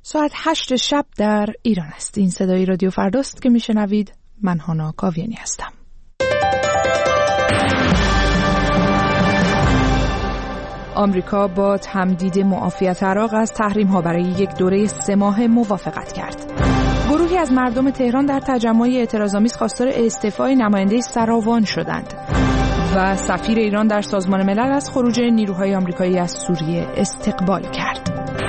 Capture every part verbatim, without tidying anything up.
ساعت هشت شب در ایران است. این صدای رادیو فرداست که میشنوید. من هانا کاویانی هستم. آمریکا با تمدید معافیت عراق از تحریم‌ها برای یک دوره سه ماه موافقت کرد. گروهی از مردم تهران در تجمع اعتراض‌آمیز خواستار استعفای نماینده سراوان شدند و سفیر ایران در سازمان ملل از خروج نیروهای آمریکایی از سوریه استقبال کرد.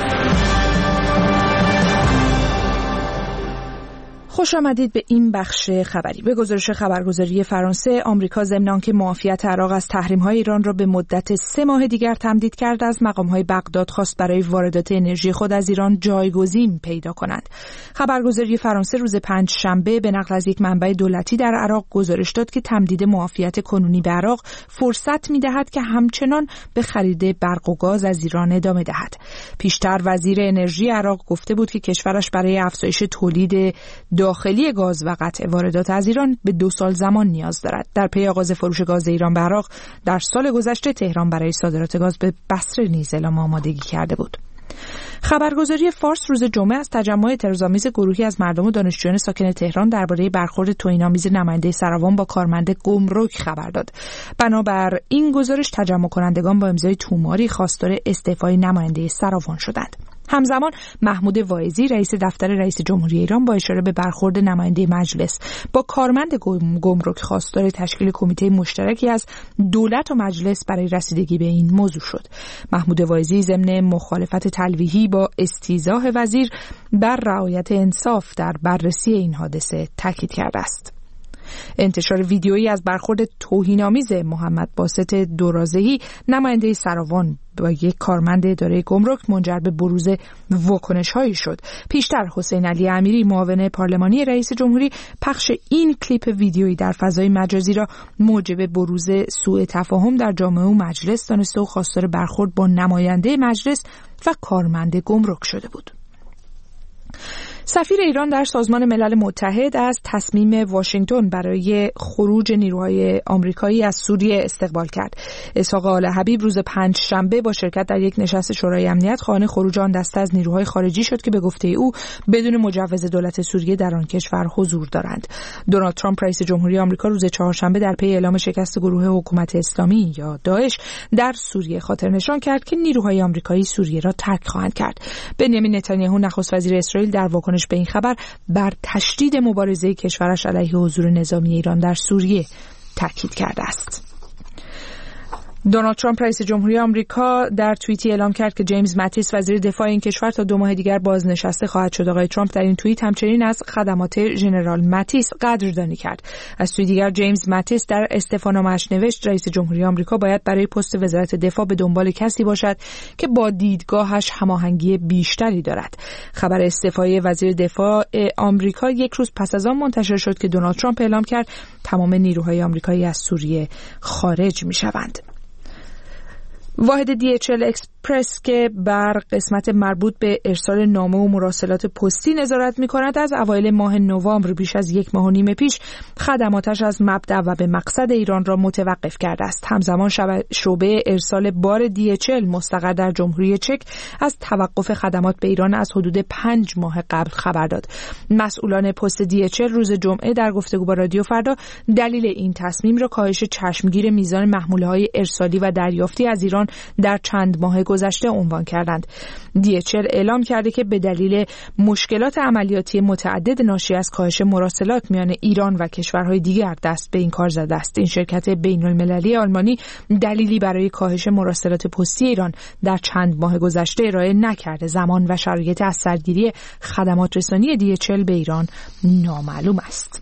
خوش آمدید به این بخش خبری. به گزارش خبرگزاری فرانسه، آمریکا ضمن آنکه معافیت عراق از تحریم‌های ایران را به مدت سه ماه دیگر تمدید کرد، از مقام‌های بغداد خواست برای واردات انرژی خود از ایران جایگزین پیدا کنند. خبرگزاری فرانسه روز پنج شنبه به نقل از یک منبع دولتی در عراق گزارش داد که تمدید معافیت کنونی به عراق فرصت می‌دهد که همچنان به خرید برق و گاز از ایران ادامه دهد. پیشتر وزیر انرژی عراق گفته بود که کشورش برای افزایش تولید داخلی گاز و قطع واردات از ایران به دو سال زمان نیاز دارد. در پی آغاز فروش گاز ایران به عراق در سال گذشته، تهران برای صادرات گاز به بصره نیز اعلام آمادگی کرده بود. خبرگزاری فارس روز جمعه از تجمع اعتراض‌آمیز گروهی از مردم و دانشجویان ساکن تهران درباره برخورد توهین‌آمیز نماینده سراوان با کارمند گمرک خبر داد. بنابر این گزارش، تجمع کنندگان با امضای توماری خواستار استعفای نماینده سراوان شدند. همزمان محمود واعظی رئیس دفتر رئیس جمهوری ایران با اشاره به برخورد نماینده مجلس با کارمند گمرک خواستار تشکیل کمیته مشترکی از دولت و مجلس برای رسیدگی به این موضوع شد. محمود واعظی ضمن مخالفت تلویحی با استیضاح وزیر بر رعایت انصاف در بررسی این حادثه تاکید کرده است. انتشار ویدیویی از برخورد توهین‌آمیز محمد باسط دورازهی نماینده سراوان با یک کارمند اداره گمرک منجر به بروز واکنش‌هایی شد. پیشتر حسین علی امیری معاون پارلمانی رئیس جمهوری پخش این کلیپ ویدیویی در فضای مجازی را موجب بروز سوء تفاهم در جامعه و مجلس دانسته و خواستار برخورد با نماینده مجلس و کارمند گمرک شده بود. سفیر ایران در سازمان ملل متحد از تصمیم واشنگتن برای خروج نیروهای آمریکایی از سوریه استقبال کرد. اسحاق آل حبیب روز پنج شنبه با شرکت در یک نشست شورای امنیت خواهان خروج آن دسته از نیروهای خارجی شد که به گفته او بدون مجوز دولت سوریه در آن کشور حضور دارند. دونالد ترامپ رئیس جمهوری آمریکا روز چهارشنبه در پی اعلام شکست گروه حکومت اسلامی یا داعش در سوریه خاطر نشان کرد که نیروهای آمریکایی سوریه را ترک خواهند کرد. بنیامین نتانیاهو نخست وزیر اسرائیل در واکنش به این خبر بر تشدید مبارزه کشورش علیه حضور نظامی ایران در سوریه تاکید کرده است. دونالد ترامپ رئیس جمهوری آمریکا در توییتی اعلام کرد که جیمز ماتیس وزیر دفاع این کشور تا دو ماه دیگر بازنشسته خواهد شد. آقای ترامپ در این توییت همچنین از خدمات ژنرال ماتیس قدردانی کرد. از سوی دیگر جیمز ماتیس در استعفانامه‌اش نوشت رئیس جمهوری آمریکا باید برای پست وزارت دفاع به دنبال کسی باشد که با دیدگاهش هماهنگی بیشتری دارد. خبر استعفای وزیر دفاع آمریکا یک روز پس از آن منتشر شد که دونالد ترامپ اعلام کرد تمام نیروهای آمریکایی از سوریه خارج می‌شوند. واحد دی اچ ال اکسپرس که بر قسمت مربوط به ارسال نامه و مراسلات پستی نظارت می‌کند، از اوایل ماه نوامبر بیش از یک ماه و نیم پیش خدماتش از مبدأ و به مقصد ایران را متوقف کرده است. همزمان شعبه ارسال بار دی اچ ال مستقر در جمهوری چک از توقف خدمات به ایران از حدود پنج ماه قبل خبر داد. مسئولان پست دی اچ ال روز جمعه در گفتگو با رادیو فردا دلیل این تصمیم را کاهش چشمگیر میزان محموله‌های ارسالی و دریافتی از ایران در چند ماه گذشته عنوان کردند. دی اچ ال اعلام کرده که به دلیل مشکلات عملیاتی متعدد ناشی از کاهش مراسلات میان ایران و کشورهای دیگر دست به این کار زده است. این شرکت بین‌المللی آلمانی دلیلی برای کاهش مراسلات پستی ایران در چند ماه گذشته ارائه نکرده. زمان و شرایط از سرگیری خدمات رسانی دی اچ ال به ایران نامعلوم است.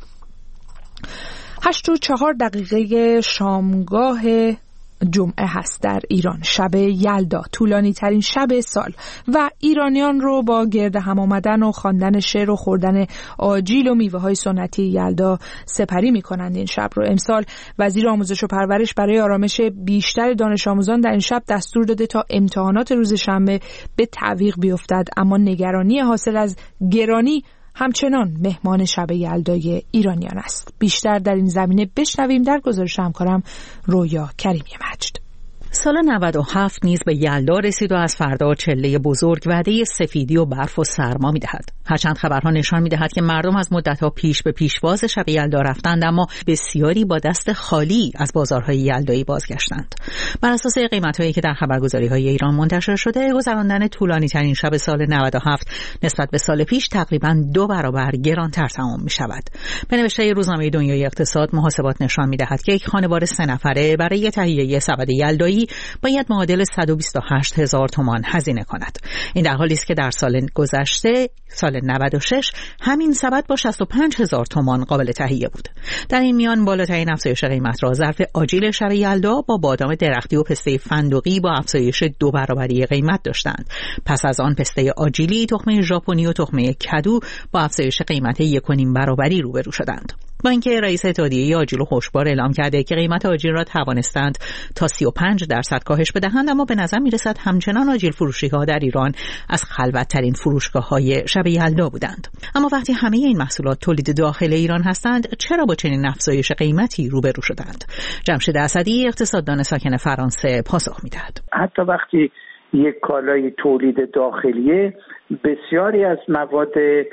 هشت و چهار دقیقه شامگاه جمعه هست در ایران. شب یلدا، طولانی ترین شب سال و ایرانیان رو با گرد هم آمدن و خواندن شعر و خوردن آجیل و میوه های سنتی یلدا سپری می کنند. این شب رو امسال وزیر آموزش و پرورش برای آرامش بیشتر دانش آموزان در این شب دستور داده تا امتحانات روز شنبه به تعویق بیفتد، اما نگرانی حاصل از گرانی همچنان مهمان شب یلدای ایرانیان است. بیشتر در این زمینه بشنویم در گزارش همکارم رویا کریمی مجد. سال نود و هفت نیز به یلدا رسید و از فردا چله بزرگ وعده سفیدی و برف و سرما می‌دهد. هرچند خبرها نشان می‌دهد که مردم از مدت‌ها پیش به پیشواز شب یلدا رفتند، اما بسیاری با دست خالی از بازارهای یلدایی بازگشتند. بر اساس قیمت‌هایی که در خبرگزاری‌های ایران منتشر شده، گذراندن طولانی‌ترین شب سال نود و هفت نسبت به سال پیش تقریباً دو برابر گرانتر تمام می‌شود. به نوشته روزنامه دنیای اقتصاد، محاسبات نشان می‌دهد که یک خانواده سه نفره برای تهیه سبد یلدایی باید معادل صد و بیست و هشت هزار تومان هزینه کند. این در حالی است که در سال گذشته، سال نود و شش، همین سبد با شصت و پنج هزار تومان قابل تهیه بود. در این میان بالاترین افزایش قیمت را ظرف آجیل شب یلدا با بادام درختی و پسته فندقی با افزایش دو برابری قیمت داشتند. پس از آن پسته آجیلی، تخمه ژاپنی و تخمه کدو با افزایش قیمت یک و نیم برابری روبرو شدند. با اینکه رئیس اتحادیه آجیل و خشکبار اعلام کرده که قیمت آجیل را توانستند تا سی و پنج درصد کاهش بدهند، اما به نظر می‌رسد همچنان آجیل فروشی‌ها در ایران از خلوت‌ترین فروشگاه‌های شب یلدا بودند. اما وقتی همه این محصولات تولید داخل ایران هستند، چرا با چنین افزایش قیمتی روبرو شدند؟ جمشید اسدی، اقتصاددان ساکن فرانسه، پاسخ می‌دهد. حتی وقتی یک کالای تولید داخلیه، بسیاری از مواد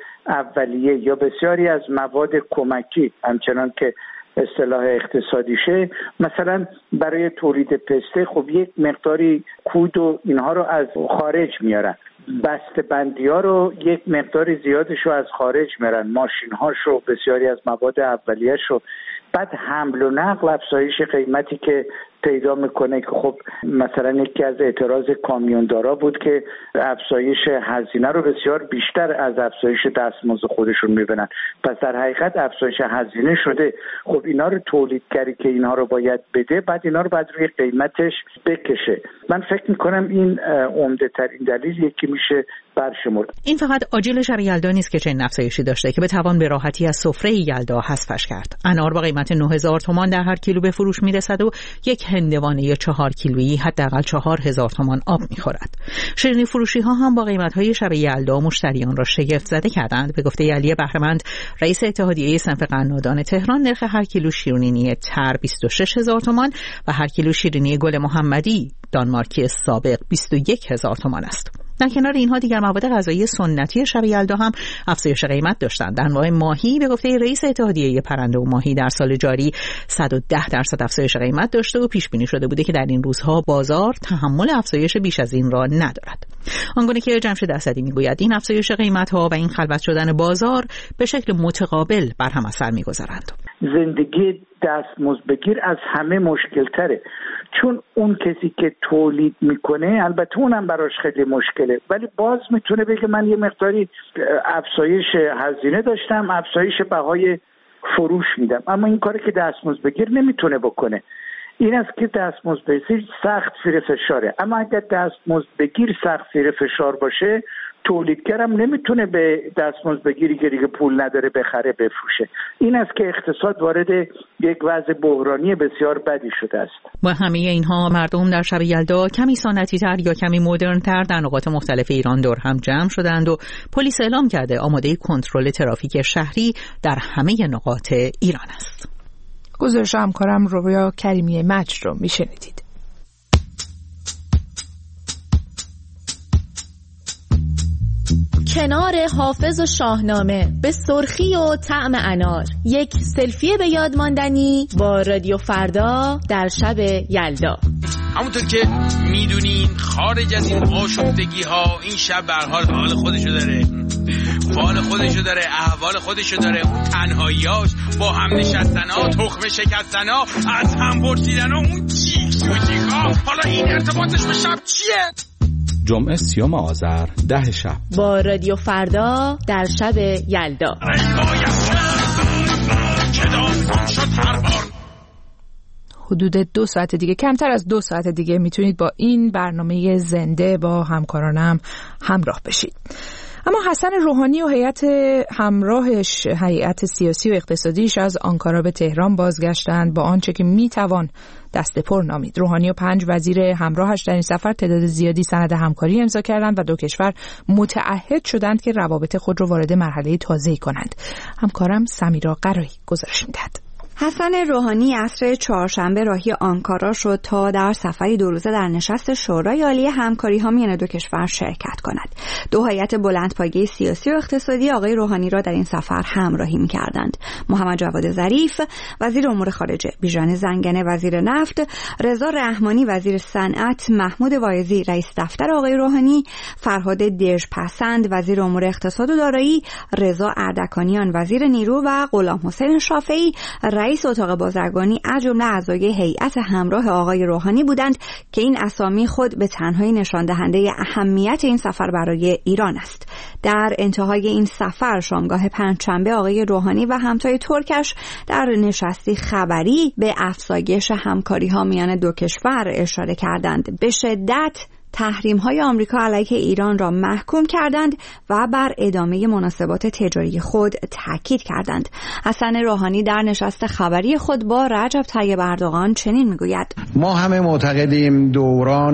اولیه یا بسیاری از مواد کمکی، همچنان که اصطلاح اقتصادیشه، مثلا برای تولید پسته خب یک مقداری کود و اینها رو از خارج میارن، بسته بندی ها رو یک مقدار زیادش رو از خارج میارن، ماشین هاشو، بسیاری از مواد اولیه‌اش رو. بعد حمل و نقل افزایش قیمتی که پیدا میکنه که خب مثلا یکی از اعتراض کامیوندارا بود که افزایش هزینه رو بسیار بیشتر از افزایش دستمزد خودشون میبینن. پس در حقیقت افزایش هزینه شده. خب اینا رو تولیدگری که اینها رو باید بده، بعد اینا رو بعد روی قیمتش بکشه. من فکر میکنم این عمده ترین دلیل یکی میشه برشمرد. این فقط آجیل شب یلدا نیست که چنین افزایشی داشته که بتوان به راحتی از سفره یلدا حذفش کرد. انار با قیمت نه هزار تومان در هر کیلو به فروش میرسد و یک هندوانه چهار کیلویی حداقل چهار هزار تومان آب میخورد. شیرینی فروشی ها هم با قیمت های شب یلدا مشتریان را شگفت زده کردند. به گفته علی بهرمند، رئیس اتحادیه صنف قنادان تهران، نرخ هر کیلو شیرینی تر بیست و شش هزار تومان و هر کیلو شیرینی گل محمدی دانمارکی سابق بیست و یک هزار تومان است. در کنار اینها دیگر مواد غذایی سنتی شب یلدا هم افزایش قیمت داشتند. انواع ماهی به گفته رئیس اتحادیه پرنده و ماهی در سال جاری صد و ده درصد افزایش قیمت داشته و پیش بینی شده بوده که در این روزها بازار تحمل افزایش بیش از این را ندارد. آنگونه که جمشید اسدی میگوید، این افزایش قیمت‌ها و این خلوت شدن بازار به شکل متقابل بر هم اثر می‌گذارند. زندگی دستمزد بگیر از همه مشکل تره، چون اون کسی که تولید میکنه البته اونم براش خیلی مشکله، ولی باز میتونه بگه من یه مقداری افزایش هزینه داشتم، افزایش بهای فروش میدم. اما این کاری که دستمزد بگیر نمیتونه بکنه. این است که دستمزد بگیر سخت زیر فشاره. اما اگر دستمزد بگیر سخت زیر فشار باشه، تولیدگرم نمیتونه به دستمزد بگیری که دیگه پول نداره بخره بفروشه. این است که اقتصاد وارد یک وضع بحرانی بسیار بدی شده است. با همه اینها مردم در شب یلدا کمی سنتی تر یا کمی مدرن تر در نقاط مختلف ایران دور هم جمع شدند و پلیس اعلام کرده آماده کنترل ترافیک شهری در همه نقاط ایران است. گزارش همکارم رویا کریمی مجد رو میشنیدید. کنار حافظ و شاهنامه به سرخی و طعم انار، یک سلفی به یاد ماندنی با رادیو فردا در شب یلدا. همونطور که میدونین خارج از این آشفتگی ها، این شب به هر حال حال خودشو داره، فال خودشو داره، احوال خودشو داره. اون تنهاییاش، با هم نشستن ها، تخمه شکستن ها، از هم پرسیدن ها، اون چیک سوچیک ها. حالا این ارتباطش به شب چیه؟ جمعه سیوم آذر ده شب با رادیو فردا در شب یلدا. حدود دو ساعت دیگه، کمتر از دو ساعت دیگه میتونید با این برنامه زنده با همکارانم همراه بشید. اما حسن روحانی و هیئت همراهش، هیئت سیاسی و اقتصادیش از آنکارا به تهران بازگشتند با آنچه که میتوان دست پر نامید. روحانی و پنج وزیر همراهش در این سفر تعداد زیادی سند همکاری امضا کردند و دو کشور متعهد شدند که روابط خود را وارد مرحله تازه‌ای کنند. همکارم سمیرا قرایی گزارش می‌دهد. حسن روحانی عصر چهارشنبه راهی آنکارا شد تا در سفری دو روزه در نشست شورای عالی همکاری‌ها میان دو کشور شرکت کند. دو هیئت بلندپایه سیاسی و اقتصادی آقای روحانی را در این سفر همراهی می‌کردند. محمد جواد ظریف وزیر امور خارجه، بیژن زنگنه وزیر نفت، رضا رحمانی وزیر صنعت، محمود واعظی رئیس دفتر آقای روحانی، فرهاد دژپسند وزیر امور اقتصاد و دارایی، رضا اردکانیان وزیر نیرو و غلام حسین شافعی رئیس اتاق بازرگانی از جمله اعضای هیئت همراه آقای روحانی بودند که این اسامی خود به تنهایی نشان دهنده اهمیت این سفر برای ایران است. در انتهای این سفر شامگاه پنجشنبه آقای روحانی و همتای ترکش در نشستی خبری به افزایش همکاری‌ها میان دو کشور اشاره کردند. به شدت تحریم‌های آمریکا علیه ایران را محکوم کردند و بر ادامه مناسبات تجاری خود تاکید کردند. حسن روحانی در نشست خبری خود با رجب طیب اردوغان چنین میگوید: ما همه معتقدیم دوران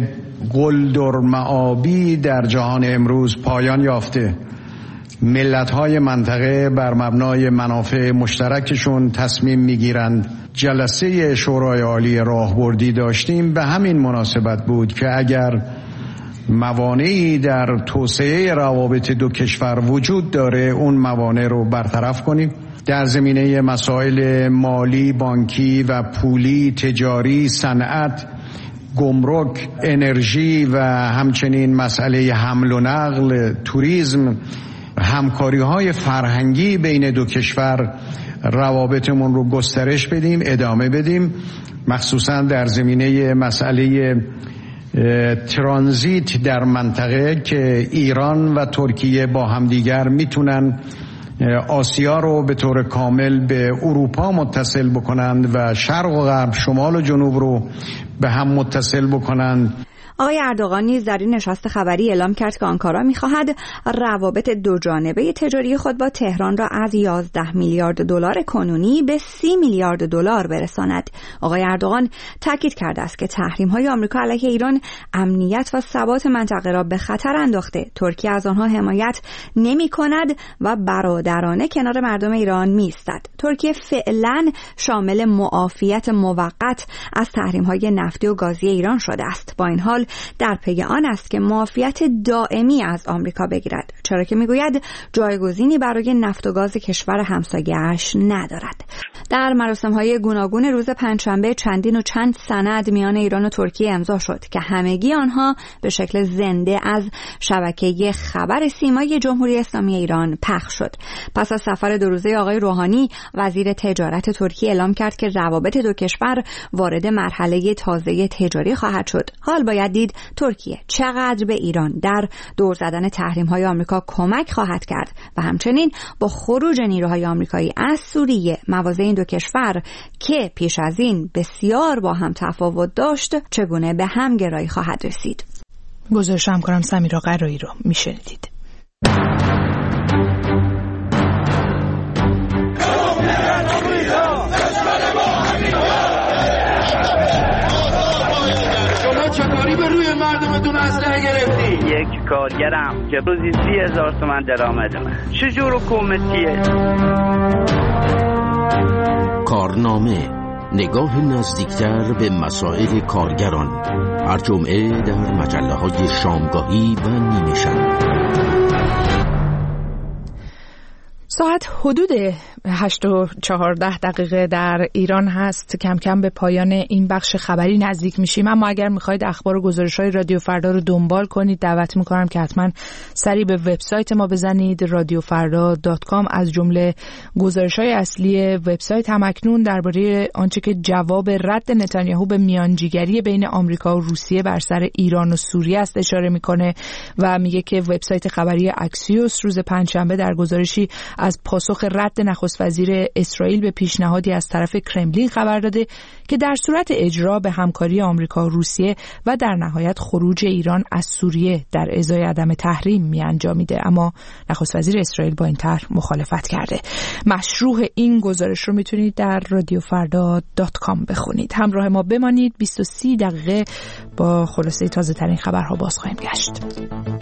قلدرمآبی در جهان امروز پایان یافته. ملت‌های منطقه بر مبنای منافع مشترکشون تصمیم میگیرند. جلسه شورای عالی راهبردی داشتیم به همین مناسبت بود که اگر موانعی در توسعه روابط دو کشور وجود داره اون موانع رو برطرف کنیم. در زمینه مسائل مالی، بانکی و پولی، تجاری، صنعت، گمرک، انرژی و همچنین مسئله حمل و نقل، توریسم، همکاری‌های فرهنگی بین دو کشور روابطمون رو گسترش بدیم، ادامه بدیم، مخصوصا در زمینه مسئله ترانزیت در منطقه که ایران و ترکیه با همدیگر میتونن آسیا رو به طور کامل به اروپا متصل بکنند و شرق و غرب، شمال و جنوب رو به هم متصل بکنند. آقای اردوغان نیز در این نشست خبری اعلام کرد که آنکارا می‌خواهد روابط دو جانبه تجاری خود با تهران را از یازده میلیارد دلار کنونی به سی میلیارد دلار برساند. آقای اردوغان تاکید کرده است که تحریم‌های آمریکا علیه ایران امنیت و ثبات منطقه را به خطر انداخته. ترکیه از آنها حمایت نمی‌کند و برادرانه کنار مردم ایران می‌ایستد. ترکیه فعلاً شامل معافیت موقت از تحریم‌های نفتی و گازی ایران شده است. با این حال در پی آن است که معافیت دائمی از آمریکا بگیرد، چرا که میگوید جایگزینی برای نفت و گاز کشور همسایه‌اش ندارد. در مراسم‌های گوناگون روز پنجشنبه چندین و چند سند میان ایران و ترکیه امضا شد که همگی آنها به شکل زنده از شبکه خبر سیمای جمهوری اسلامی ایران پخش شد. پس از سفر دو روزه آقای روحانی، وزیر تجارت ترکیه اعلام کرد که روابط دو کشور وارد مرحله تازه تجاری خواهد شد. حال باید دید ترکیه چقدر به ایران در دور زدن تحریم‌های آمریکا کمک خواهد کرد و همچنین با خروج نیروهای آمریکایی از سوریه مواضع این دو کشور که پیش از این بسیار با هم تفاوت داشت چگونه به هم گرایی خواهد رسید. گزارش همکارم سمیرا قرایی رو میشنیدید. چطوری به روی مردمتون اسلحه گرفتی؟ یک کارگرم که روزی سی هزار تومن درآمدمه. چجور حکومتیه؟ کارنامه، نگاه نزدیکتر به مسائل کارگران، هر جمعه در مجله های شامگاهی و نیمه شب. ساعت حدود هشت و چهارده دقیقه در ایران هست. کم کم به پایان این بخش خبری نزدیک میشیم، اما اگر میخواید اخبار و گزارش‌های رادیو فردا رو دنبال کنید دعوت میکنم که حتما سری به وبسایت ما بزنید رادیو فردا دات کام. از جمله گزارش‌های اصلی وبسایت همکنون درباره آنچه که جواب رد نتانیاهو به میانجیگری بین آمریکا و روسیه بر سر ایران و سوریه است اشاره میکنه و میگه که وبسایت خبری اکسیوس روز پنجشنبه در گزارشی از پاسخ رد نخست وزیر اسرائیل به پیشنهادی از طرف کرملین خبر داده که در صورت اجرا به همکاری آمریکا و روسیه و در نهایت خروج ایران از سوریه در ازای عدم تحریم می انجامیده، اما نخست وزیر اسرائیل با این طرح مخالفت کرده. مشروح این گزارش رو میتونید در رادیو فردا دات کام بخونید. همراه ما بمانید، بیست و سه دقیقه با خلاصه تازه ترین خبرها باز خواهیم گشت.